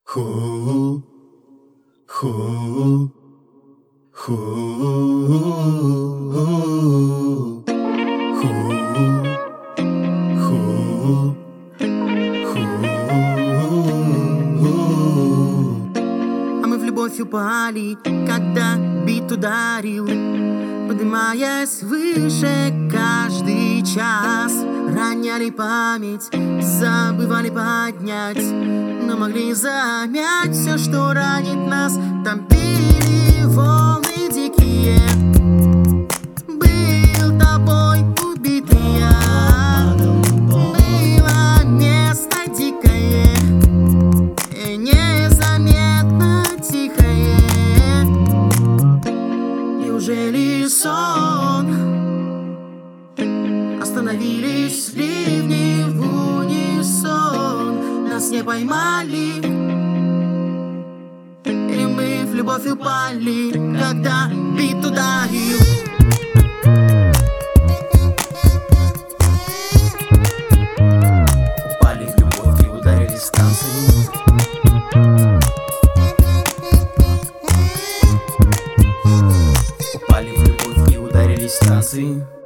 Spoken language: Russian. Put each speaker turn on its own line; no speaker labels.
Ху, ху, ху, ху, ху,
А мы в любовь упали, когда бит ударил, поднимаясь выше каждый час. Роняли память, забывали поднять, но могли замять все, что ранит нас. Там пили волны дикие, был тобой убитый я. Было место дикое и незаметно тихое. Неужели сон? Остановились ливни в унисон, нас не поймали, и мы в любовь упали, когда бит ударил.
упали в любовь и ударили станции. Упали в любовь и ударили станции.